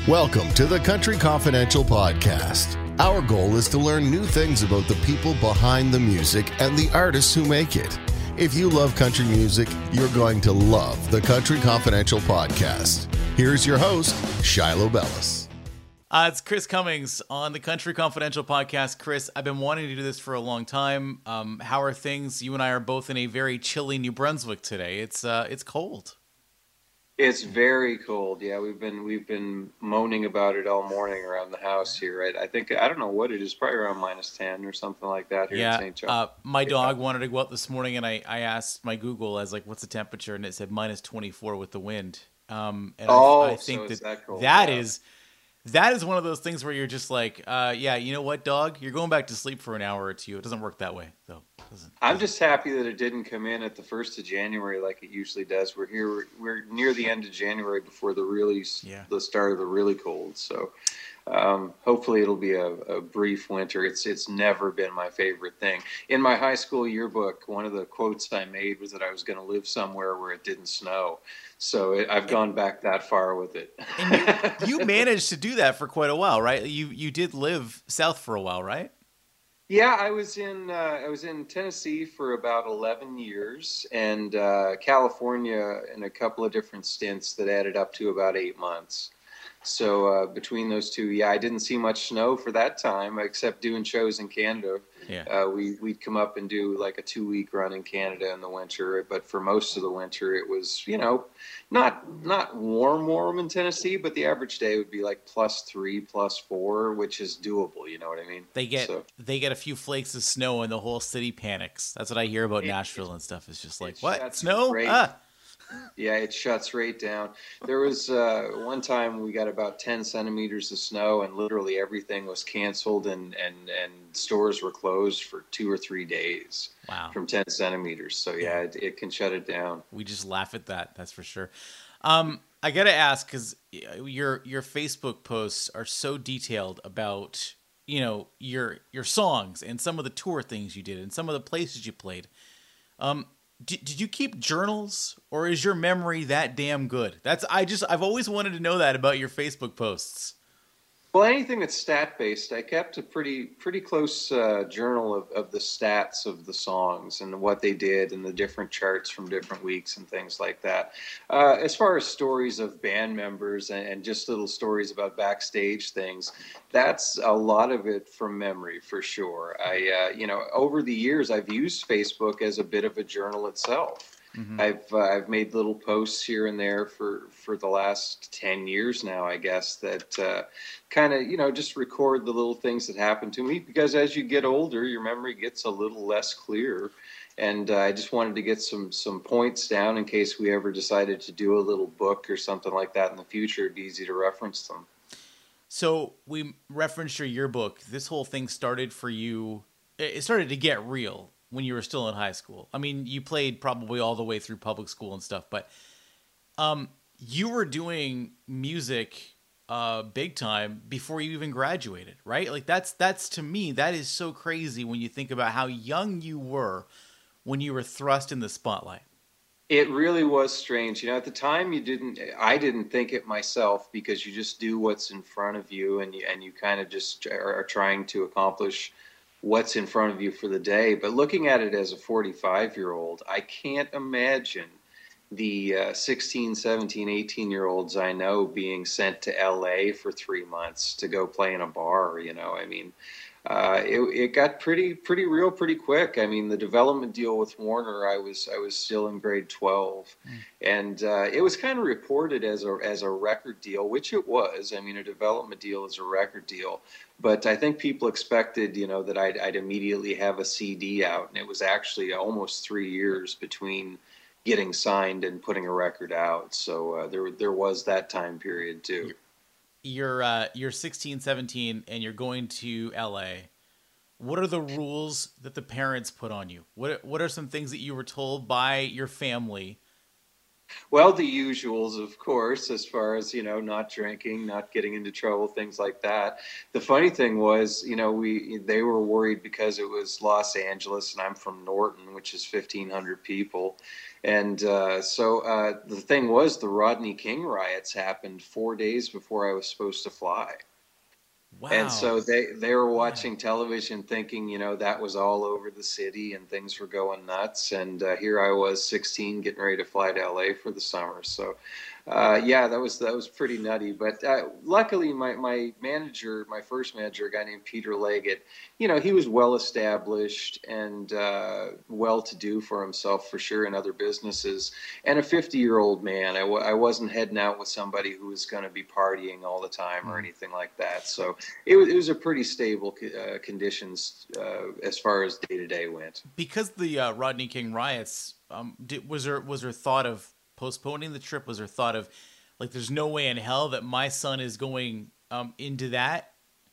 Welcome to the Country Confidential Podcast. Our goal is to learn new things about the people behind the music and the artists who make it. If you love country music, you're going to love the Country Confidential Podcast. Here's your host, Shiloh Bellis. It's Chris Cummings on the Country Confidential Podcast. Chris, I've been wanting to do this for a long time. How are things? You and I are both in a very chilly New Brunswick today. It's cold. It's very cold. Yeah, we've been moaning about it all morning around the house here. Right? I don't know what it is, probably around -10 or something like that here in St. John. My dog wanted to go out this morning, and I asked my Google, I was like, "What's the temperature?" And it said -24 with the wind. I think that is one of those things where you're just like, yeah, you know what, dog? You're going back to sleep for an hour or two. It doesn't work that way, though. I'm just happy that it didn't come in at the 1st of January like it usually does. We're near the end of January before the start of the really cold. So hopefully it'll be a brief winter. It's never been my favorite thing. In my high school yearbook, one of the quotes I made was that I was going to live somewhere where it didn't snow. So I've gone back that far with it. And you managed to do that for quite a while, right? You did live south for a while, right? Yeah, I was in Tennessee for about 11 years, and California in a couple of different stints that added up to about 8 months. So between those two, yeah, I didn't see much snow for that time, except doing shows in Canada. Yeah. We'd come up and do like a 2-week run in Canada in the winter, but for most of the winter, it was, not warm in Tennessee, but the average day would be like +3, +4, which is doable. You know what I mean? They get a few flakes of snow and the whole city panics. That's what I hear about Nashville and stuff. It's just like, what? Snow? Yeah, it shuts right down. There was one time we got about 10 centimeters of snow, and literally everything was canceled, and stores were closed for 2 or 3 days. Wow. From 10 centimeters. So yeah, it can shut it down. We just laugh at that. That's for sure. I gotta ask, because your Facebook posts are so detailed about your songs and some of the tour things you did and some of the places you played. Did you keep journals, or is your memory that damn good? I've always wanted to know that about your Facebook posts. Well, anything that's stat-based, I kept a pretty close journal of the stats of the songs and what they did and the different charts from different weeks and things like that. As far as stories of band members and just little stories about backstage things, that's a lot of it from memory for sure. Over the years, I've used Facebook as a bit of a journal itself. Mm-hmm. I've made little posts here and there for the last 10 years now, I guess, that kind of, just record the little things that happen to me, because as you get older, your memory gets a little less clear. And I just wanted to get some points down in case we ever decided to do a little book or something like that in the future. It'd be easy to reference them. So we referenced your yearbook. This whole thing started for you. It started to get real when you were still in high school. I mean, you played probably all the way through public school and stuff, but you were doing music big time before you even graduated, right? Like that's to me, that is so crazy when you think about how young you were when you were thrust in the spotlight. It really was strange. At the time I didn't think it myself, because you just do what's in front of you, and you kind of just are trying to accomplish what's in front of you for the day. But looking at it as a 45-year-old, I can't imagine the 16, 17, 18-year-olds I know being sent to LA for 3 months to go play in a bar. It got pretty real pretty quick. I mean, the development deal with Warner, I was still in grade 12, and it was kind of reported as a record deal, which it was. I mean, a development deal is a record deal, but I think people expected, that I'd immediately have a CD out, and it was actually almost 3 years between getting signed and putting a record out. So there was that time period too. You're 16, 17, and you're going to LA. What are the rules that the parents put on you? What are some things that you were told by your family Well, the usuals, of course, as far as, not drinking, not getting into trouble, things like that. The funny thing was, they were worried because it was Los Angeles and I'm from Norton, which is 1,500 people. And the thing was, the Rodney King riots happened 4 days before I was supposed to fly. And Wow. so they were Man. watching television thinking, that was all over the city and things were going nuts. And here I was 16 getting ready to fly to LA for the summer. So yeah, that was pretty nutty. But luckily, my manager, my first manager, a guy named Peter Leggett, he was well established and well to do for himself for sure in other businesses, and a 50-year-old man. I wasn't heading out with somebody who was going to be partying all the time or Mm. anything like that. So it was a pretty stable conditions as far as day to day went. Because the Rodney King riots, was there thought of postponing the trip? Was there thought of like, there's no way in hell that my son is going into that?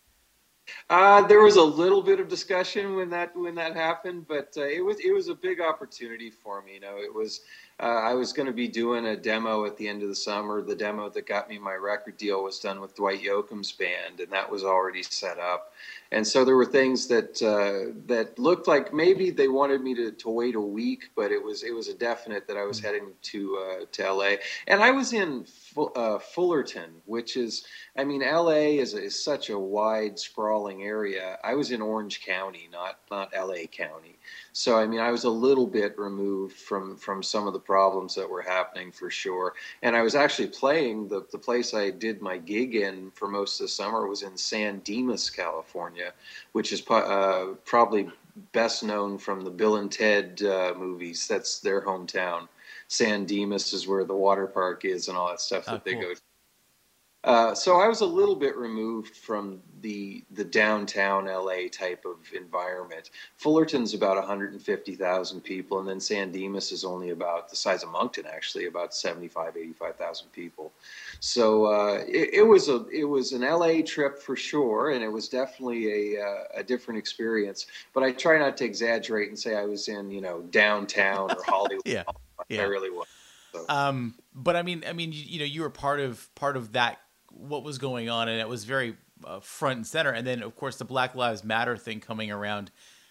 There was a little bit of discussion when that happened, but it was a big opportunity for me. It was I was going to be doing a demo at the end of the summer. The demo that got me my record deal was done with Dwight Yoakam's band, and that was already set up. And so there were things that looked like maybe they wanted me to wait a week, but it was a definite that I was heading to LA, and I was in Fullerton, which is, I mean, LA is such a wide, sprawling area. I was in Orange County, not LA County. So, I mean, I was a little bit removed from some of the problems that were happening for sure. And I was actually playing the place I did my gig in for most of the summer was in San Dimas, California, which is probably best known from the Bill and Ted movies. That's their hometown. San Dimas is where the water park is and all that stuff Oh, that they cool. go to. So I was a little bit removed from the downtown LA type of environment. Fullerton's about 150,000 people, and then San Dimas is only about the size of Moncton, actually, about 75, 85,000 people. So it was an LA trip for sure, and it was definitely a different experience. But I try not to exaggerate and say I was in downtown or Hollywood. Yeah, I yeah. really was. So. But I mean, you were part of that, what was going on, and it was very front and center. And then, of course, the Black Lives Matter thing coming around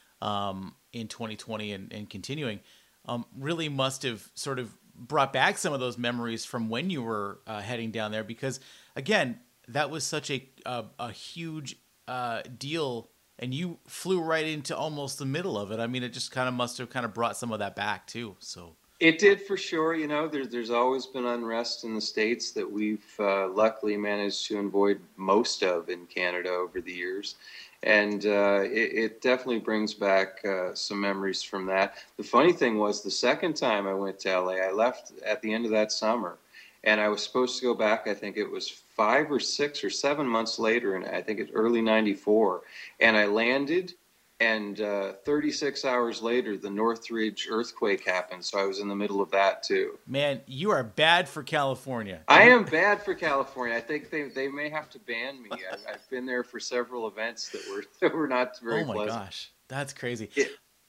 in 2020 and continuing really must have sort of brought back some of those memories from when you were heading down there, because again, that was such a huge deal, and you flew right into almost the middle of it. I mean, it just kind of must have kind of brought some of that back too. So It did for sure. There's always been unrest in the States that we've luckily managed to avoid most of in Canada over the years. And it definitely brings back some memories from that. The funny thing was, the second time I went to LA, I left at the end of that summer. And I was supposed to go back, I think it was 5 or 6 or 7 months later, and I think it's early '94. And I landed. And 36 hours later, the Northridge earthquake happened. So I was in the middle of that too. man, you are bad for California. I am bad for California. I think they may have to ban me. I've been there for several events that were not very Oh my pleasant. gosh, that's crazy. Yeah,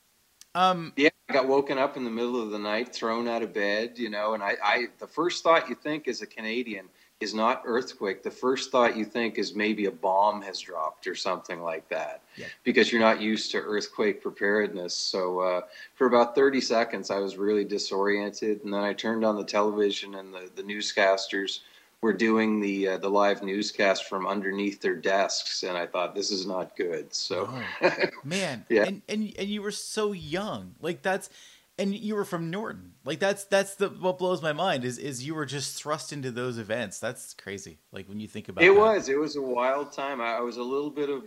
Um, yeah, I got woken up in the middle of the night, thrown out of bed, and the first thought you think as a Canadian is not earthquake. The first thought you think is maybe a bomb has dropped or something like that, yeah. because you're not used to earthquake preparedness. So for about 30 seconds, I was really disoriented, and then I turned on the television, and the newscasters were doing the live newscast from underneath their desks, and I thought, this is not good. So Oh man, yeah. and you were so young, like that's, and you were from Norton, like that's the what blows my mind is you were just thrust into those events. That's crazy. Like when you think about It that. was. It was a wild time. I was a little bit of,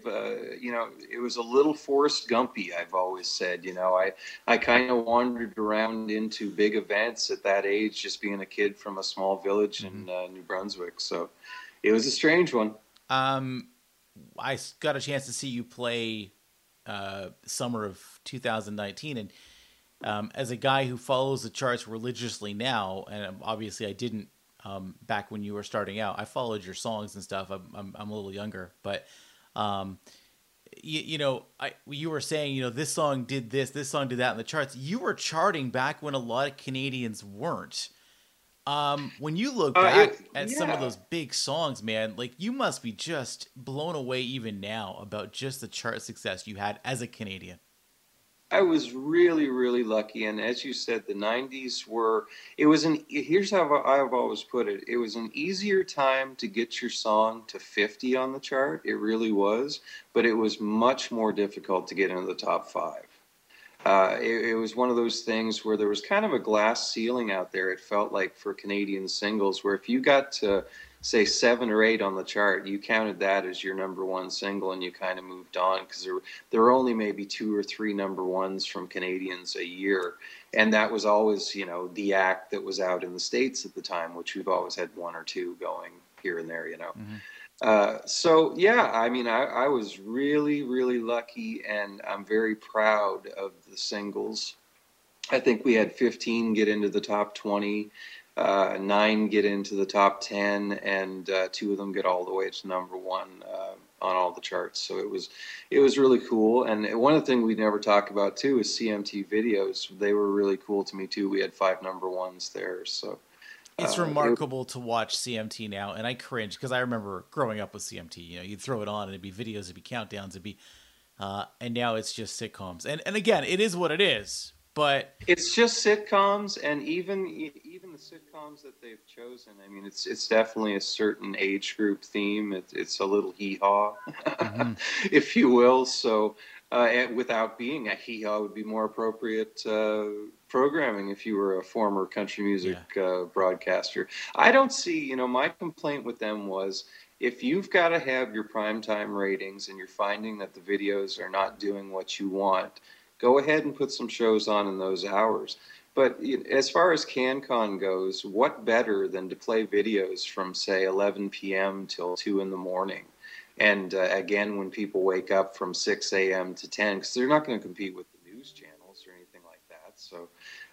it was a little Forrest Gumpy, I've always said. I kind of wandered around into big events at that age, just being a kid from a small village Hmm. in New Brunswick. So it was a strange one. Um, got a chance to see you play summer of 2019, and as a guy who follows the charts religiously now, and obviously I didn't back when you were starting out. I followed your songs and stuff. I'm a little younger, but um, you were saying, this song did this song did that in the charts. You were charting back when a lot of Canadians weren't. When you look back at some of Yeah. those big songs, man, like you must be just blown away even now about just the chart success you had as a Canadian. I was really, really lucky, and as you said, the '90s were. It was an. Here's how I've always put it. It was an easier time to get your song to 50 on the chart. It really was, but it was much more difficult to get into the top five. It was one of those things where there was kind of a glass ceiling out there. It felt like for Canadian singles, where if you got to say 7 or 8 on the chart, you counted that as your number one single, and you kind of moved on because there were only maybe 2 or 3 number ones from Canadians a year, and that was always the act that was out in the States at the time, which we've always had 1 or 2 going here and there. Mm-hmm. So yeah, I mean, I was really, really lucky, and I'm very proud of the singles. I think we had 15 get into the top 20, 9 get into the top 10, and 2 of them get all the way to number one on all the charts. So it was really cool. And one of the things we never talk about too is CMT videos. They were really cool to me too. We had 5 number ones there. So. It's remarkable to watch CMT now, and I cringe because I remember growing up with CMT. You'd throw it on, and it'd be videos, it'd be countdowns, and now it's just sitcoms. And again, it is what it is, but it's just sitcoms, and even the sitcoms that they've chosen. I mean, it's definitely a certain age group theme. It's a little hee-haw, mm-hmm. if you will. So, and without being a hee-haw, would be more appropriate programming if you were a former country music broadcaster. I don't see, my complaint with them was if you've got to have your primetime ratings and you're finding that the videos are not doing what you want, go ahead and put some shows on in those hours. But as far as CanCon goes, what better than to play videos from, say, 11 p.m. till 2 in the morning? And again, when people wake up from 6 a.m. to 10, because they're not going to compete with the news channels or anything like that. So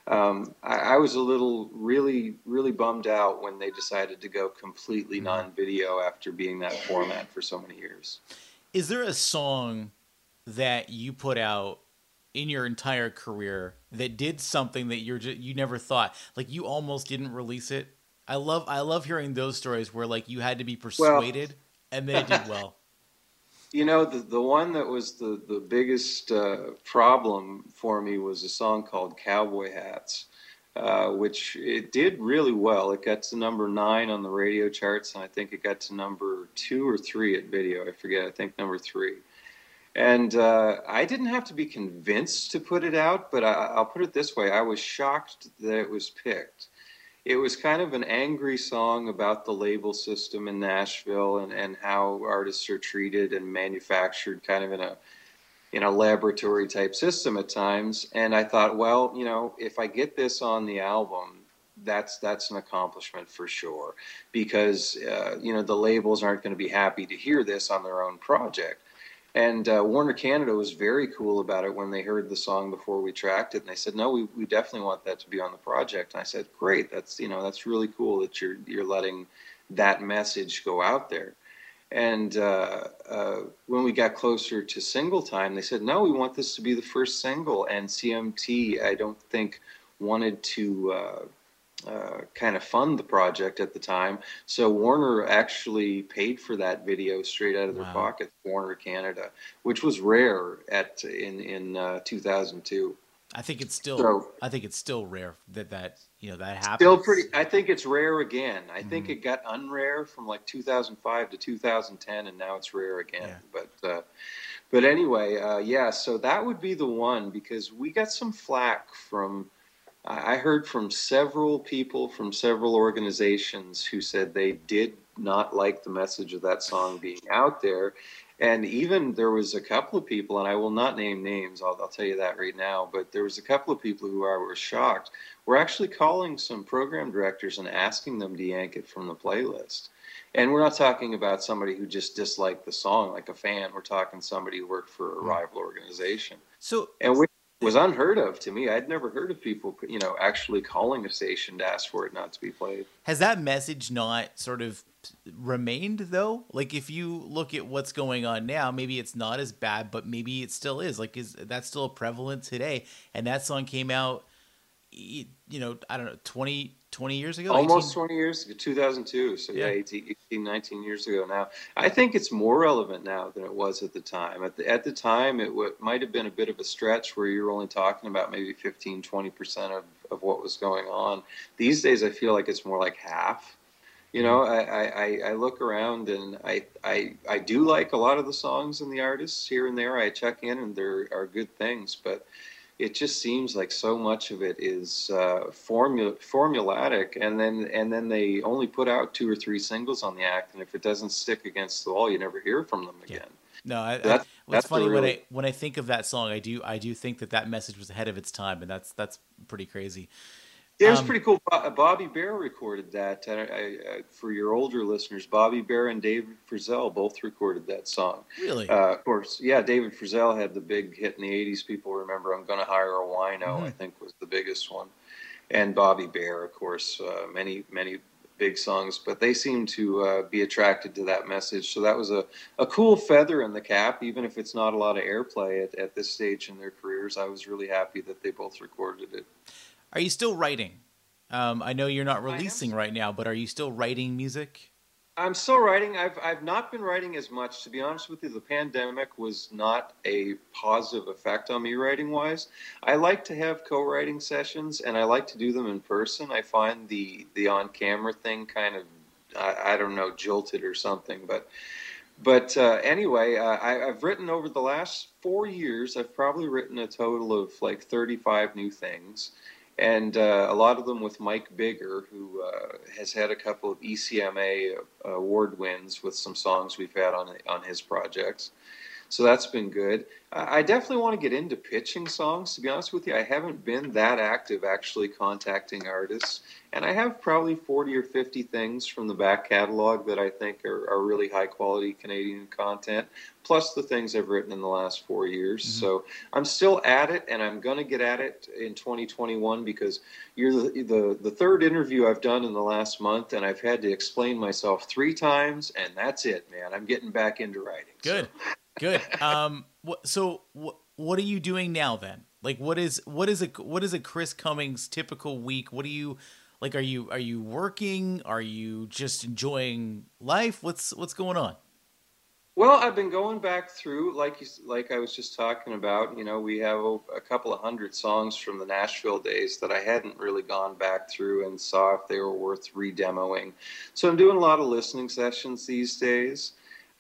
I was a little really, really bummed out when they decided to go completely non-video after being that format for so many years. Is there a song that you put out in your entire career that did something that you never thought, like you almost didn't release it? I love hearing those stories where like you had to be persuaded and then it did well. The one that was the biggest problem for me was a song called Cowboy Hats, which it did really well. It got to number 9 on the radio charts, and I think it got to number 2 or 3 at video. I forget. I think number 3. And I didn't have to be convinced to put it out, but I'll put it this way. I was shocked that it was picked. It was kind of an angry song about the label system in Nashville and how artists are treated and manufactured kind of in a laboratory type system at times. And I thought, well, if I get this on the album, that's an accomplishment for sure, because the labels aren't going to be happy to hear this on their own project. And Warner Canada was very cool about it when they heard the song before we tracked it, and they said, "No, we definitely want that to be on the project." And I said, "Great, that's really cool that you're letting that message go out there." And when we got closer to single time, they said, "No, we want this to be the first single." And CMT, I don't think, wanted to kind of fund the project at the time. So Warner actually paid for that video straight out of their pocket, Warner Canada, which was rare in 2002. I think it's still rare that happens. Still pretty. I think it's rare again. I think it got unrare from like 2005 to 2010, and now it's rare again. Yeah. But anyway, so that would be the one, because we got some flack from. I heard from several people from several organizations who said they did not like the message of that song being out there. And even there was a couple of people, and I will not name names, I'll tell you that right now, but there was a couple of people who were shocked. We're actually calling some program directors and asking them to yank it from the playlist. And we're not talking about somebody who just disliked the song like a fan. We're talking somebody who worked for a rival organization. Was unheard of to me. I'd never heard of people, actually calling a station to ask for it not to be played. Has that message not sort of remained, though? Like, if you look at what's going on now, maybe it's not as bad, but maybe it still is. Like, is that still prevalent today? And that song came out, I don't know, 20 years ago, Almost 18. 20 years ago, 2002. So yeah, Yeah. 19 years ago now. I think it's more relevant now than it was at the time. At the time, might have been a bit of a stretch where you're only talking about maybe 15, 20% of what was going on. These days, I feel like it's more like half. I look around and I do like a lot of the songs and the artists here and there. I check in and there are good things, but it just seems like so much of it is formulatic, and then they only put out 2 or 3 singles on the act, and if it doesn't stick against the wall, you never hear from them Yeah. again. No, it's That's funny the really when I think of that song, I do think that message was ahead of its time, and that's pretty crazy. Yeah, it was pretty cool. Bobby Bear recorded that. For your older listeners, Bobby Bear and David Frizzell both recorded that song. Really? Of course, yeah, David Frizzell had the big hit in the 80s. People remember I'm Gonna Hire a Wino, I think was the biggest one. And Bobby Bear, of course, many big songs. But they seem to be attracted to that message. So that was a cool feather in the cap, even if it's not a lot of airplay at this stage in their careers. I was really happy that they both recorded it. Are you still writing? I know you're not I am. releasing right now, but are you still writing music? I'm still writing. I've not been writing as much, to be honest with you. The pandemic was not a positive effect on me writing wise. I like to have co-writing sessions, and I like to do them in person. I find the on camera thing kind of I don't know, jolted or something. But anyway, I've written over the last 4 years. I've probably written a total of like 35 new things. And a lot of them with Mike Bigger, who has had a couple of ECMA award wins with some songs we've had on his projects. So that's been good. I definitely want to get into pitching songs, to be honest with you. I haven't been that active actually contacting artists. And I have probably 40 or 50 things from the back catalog that I think are really high quality Canadian content, plus the things I've written in the last 4 years. Mm-hmm. So I'm still at it, and I'm going to get at it in 2021 because you're the third interview I've done in the last month, and I've had to explain myself 3 times, and that's it, man. I'm getting back into writing. Good. So. Good. What are you doing now then? Like, what is a Chris Cummings typical week? What do you like? Are you working? Are you just enjoying life? What's going on? Well, I've been going back through, like I was just talking about. You know, we have a couple of 100 songs from the Nashville days that I hadn't really gone back through and saw if they were worth redemoing. So I'm doing a lot of listening sessions these days.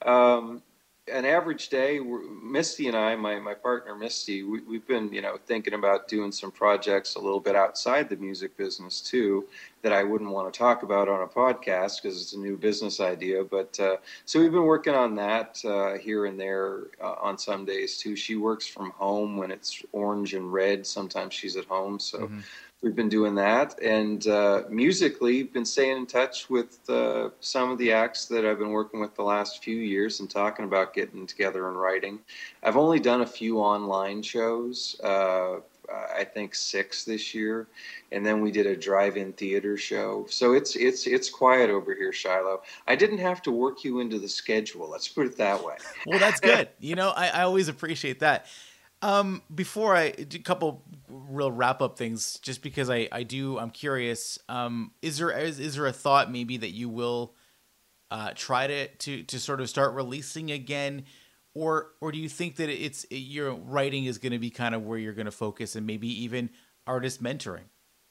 An average day, Misty and I, my partner Misty, we've been, thinking about doing some projects a little bit outside the music business too, that I wouldn't want to talk about on a podcast because it's a new business idea. But so we've been working on that here and there on some days too. She works from home when it's orange and red. Sometimes she's at home, so. Mm-hmm. We've been doing that, and musically, been staying in touch with some of the acts that I've been working with the last few years and talking about getting together and writing. I've only done a few online shows, I think 6 this year, and then we did a drive-in theater show. So it's quiet over here, Shiloh. I didn't have to work you into the schedule. Let's put it that way. Well, that's good. I always appreciate that. Before I do a couple real wrap up things, just because I'm curious, is there a thought maybe that you will try to sort of start releasing again, or do you think that your writing is going to be kind of where you're going to focus, and maybe even artist mentoring?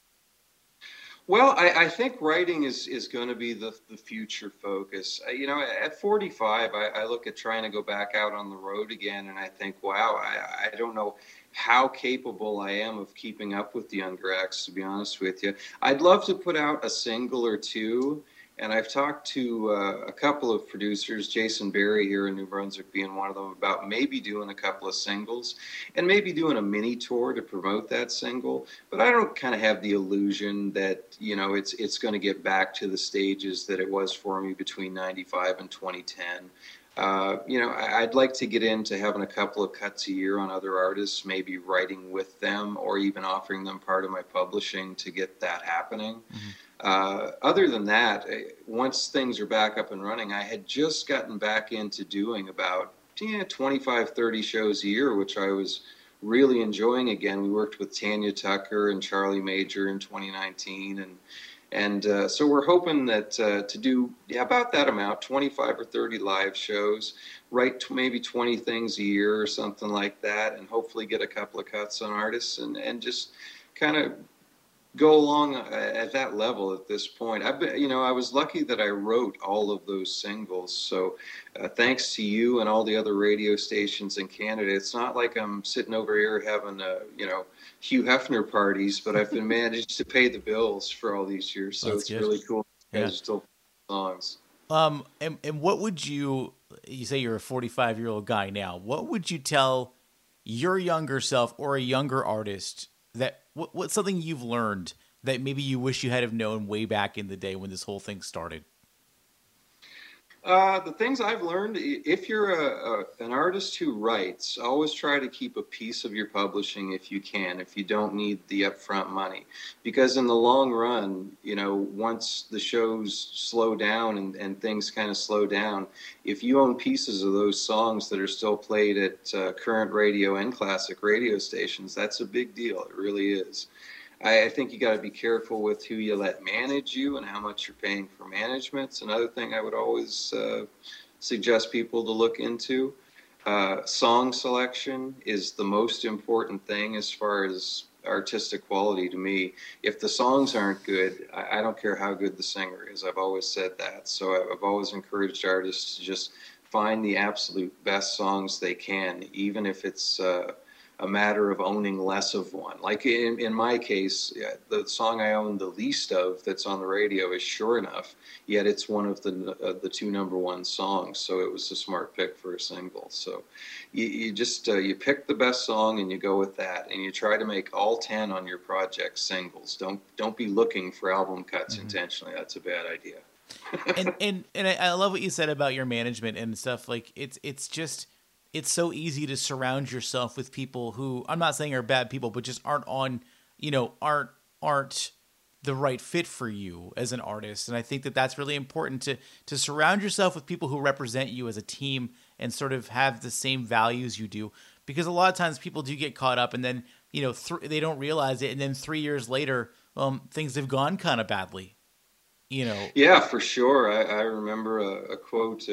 Well, I think writing is going to be the future focus. At 45, I look at trying to go back out on the road again, and I think, wow, I don't know how capable I am of keeping up with the younger acts, to be honest with you. I'd love to put out a single or two, and I've talked to a couple of producers, Jason Berry here in New Brunswick being one of them, about maybe doing a couple of singles and maybe doing a mini tour to promote that single. But I don't kind of have the illusion that, it's going to get back to the stages that it was for me between 95 and 2010. I'd like to get into having a couple of cuts a year on other artists, maybe writing with them or even offering them part of my publishing to get that happening. Mm-hmm. Other than that, once things are back up and running, I had just gotten back into doing about 25, 30 shows a year, which I was really enjoying again. We worked with Tanya Tucker and Charlie Major in 2019, and so we're hoping that to do about that amount, 25 or 30 live shows, write maybe 20 things a year or something like that, and hopefully get a couple of cuts on artists, and just kind of go along at that level at this point. I was lucky that I wrote all of those singles. So thanks to you and all the other radio stations in Canada, it's not like I'm sitting over here having, Hugh Hefner parties, but I've been managed to pay the bills for all these years. So it's good. Really cool. You guys are still songs. And what would you say you're a 45-year-old guy now, what would you tell your younger self or a younger artist that what's something you've learned that maybe you wish you had have known way back in the day when this whole thing started? The things I've learned, if you're an artist who writes, always try to keep a piece of your publishing if you can, if you don't need the upfront money. Because in the long run, once the shows slow down and things kind of slow down, if you own pieces of those songs that are still played at current radio and classic radio stations, that's a big deal. It really is. I think you got to be careful with who you let manage you and how much you're paying for management. It's another thing I would always suggest people to look into. Song selection is the most important thing as far as artistic quality to me. If the songs aren't good, I don't care how good the singer is. I've always said that. So I've always encouraged artists to just find the absolute best songs they can, even if it's a matter of owning less of one. Like in my case, the song I own the least of that's on the radio is Sure Enough, yet it's one of the two number one songs, so it was a smart pick for a single. So you just you pick the best song and you go with that, and you try to make all 10 on your project singles. Don't be looking for album cuts intentionally. That's a bad idea. and I love what you said about your management and stuff. Like it's so easy to surround yourself with people who, I'm not saying are bad people, but just aren't the right fit for you as an artist. And I think that that's really important to surround yourself with people who represent you as a team and sort of have the same values you do. Because a lot of times people do get caught up and then, they don't realize it. And then 3 years later, things have gone kind of badly. Yeah, for sure. I remember a quote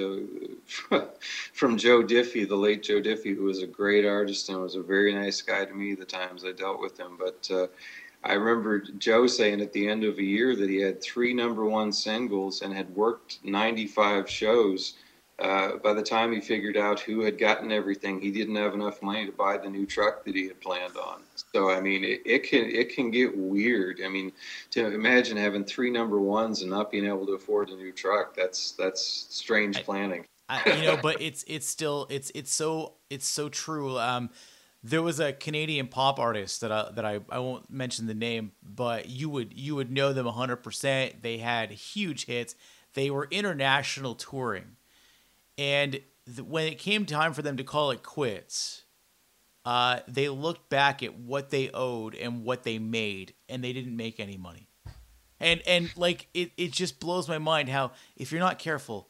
from Joe Diffie, the late Joe Diffie, who was a great artist and was a very nice guy to me the times I dealt with him. But I remember Joe saying at the end of a year that he had 3 number one singles and had worked 95 shows. By the time he figured out who had gotten everything, he didn't have enough money to buy the new truck that he had planned on. So, I mean, it can get weird. I mean, to imagine having 3 number ones and not being able to afford a new truck, that's strange planning. But it's still so true. There was a Canadian pop artist that I won't mention the name, but you would know them 100%. They had huge hits. They were international touring. And when it came time for them to call it quits, they looked back at what they owed and what they made, and they didn't make any money. And like it just blows my mind how if you're not careful,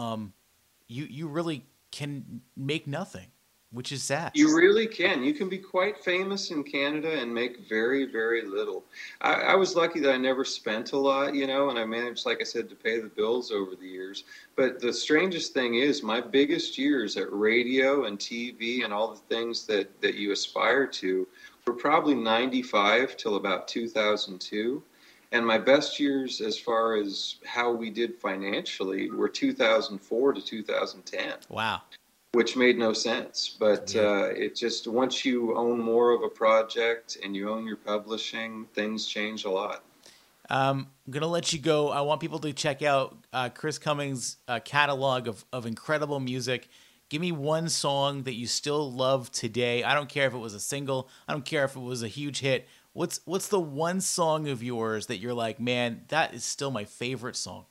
you really can make nothing, which is sad. You really can. You can be quite famous in Canada and make very, very little. I was lucky that I never spent a lot, and I managed, like I said, to pay the bills over the years. But the strangest thing is my biggest years at radio and TV and all the things that you aspire to were probably 95 till about 2002. And my best years as far as how we did financially were 2004 to 2010. Wow. Which made no sense, but it just, once you own more of a project and you own your publishing, things change a lot. I'm going to let you go. I want people to check out Chris Cummings' catalog of incredible music. Give me one song that you still love today. I don't care if it was a single. I don't care if it was a huge hit. What's the one song of yours that you're like, man, that is still my favorite song?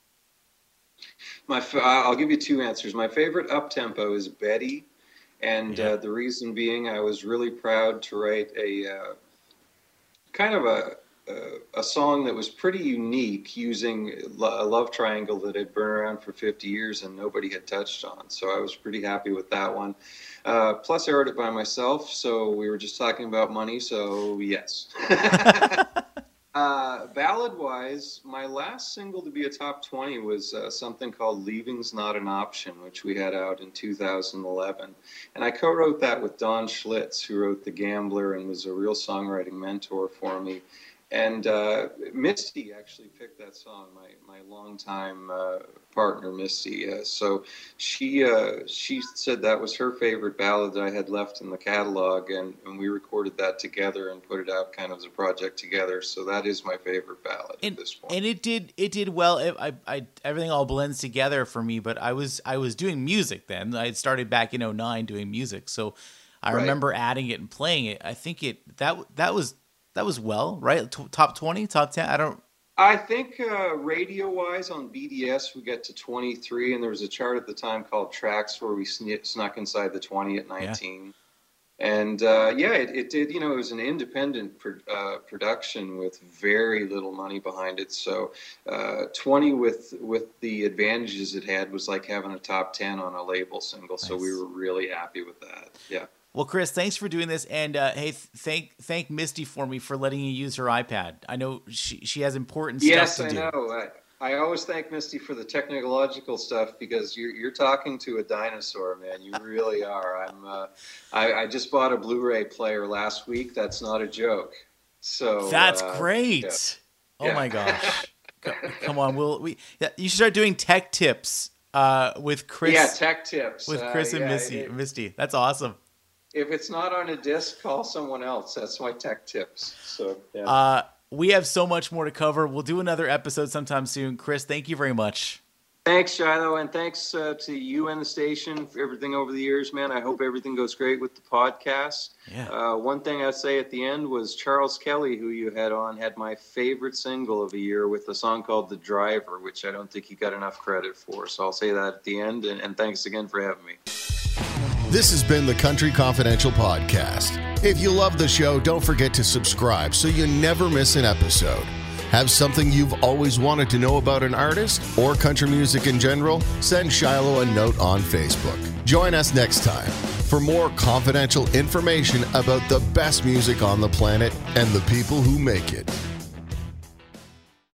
I'll give you 2 answers. My favorite up-tempo is Betty, and the reason being I was really proud to write a kind of a a song that was pretty unique, using a love triangle that had been around for 50 years and nobody had touched on. So I was pretty happy with that one. Plus, I wrote it by myself, so we were just talking about money, so yes. Ballad-wise, my last single to be a top 20 was something called Leaving's Not an Option, which we had out in 2011. And I co-wrote that with Don Schlitz, who wrote The Gambler and was a real songwriting mentor for me. And Misty actually picked that song, my longtime partner, Misty. So she said that was her favorite ballad that I had left in the catalog, and we recorded that together and put it out kind of as a project together. So that is my favorite ballad at this point. And it did well. I everything all blends together for me. But I was doing music then. I had started back in 2009 doing music, so I remember adding it and playing it. I think that was well, right? Top 20, top 10. I think radio-wise on BDS we get to 23, and there was a chart at the time called Tracks where we snuck inside the 20 at 19. Yeah. And it did. It was an independent production with very little money behind it. So 20 with the advantages it had was like having a top 10 on a label single. Nice. So we were really happy with that. Yeah. Well, Chris, thanks for doing this, and hey, thank Misty for me for letting you use her iPad. I know she has important stuff to do. Yes, I know. I always thank Misty for the technological stuff, because you're talking to a dinosaur, man. You really are. I just bought a Blu-ray player last week. That's not a joke. So that's great. Yeah. Oh my gosh! Come on, you should start doing tech tips with Chris. Yeah, tech tips with Chris and Misty. That's awesome. If it's not on a disc, call someone else. That's my tech tips. So, yeah. We have so much more to cover. We'll do another episode sometime soon. Chris, thank you very much. Thanks, Shiloh, and thanks to you and the station for everything over the years, man. I hope everything goes great with the podcast. Yeah. One thing I'd say at the end was Charles Kelly, who you had on, had my favorite single of the year with a song called The Driver, which I don't think he got enough credit for. So I'll say that at the end, and thanks again for having me. This has been the Country Confidential Podcast. If you love the show, don't forget to subscribe so you never miss an episode. Have something you've always wanted to know about an artist or country music in general? Send Shiloh a note on Facebook. Join us next time for more confidential information about the best music on the planet and the people who make it.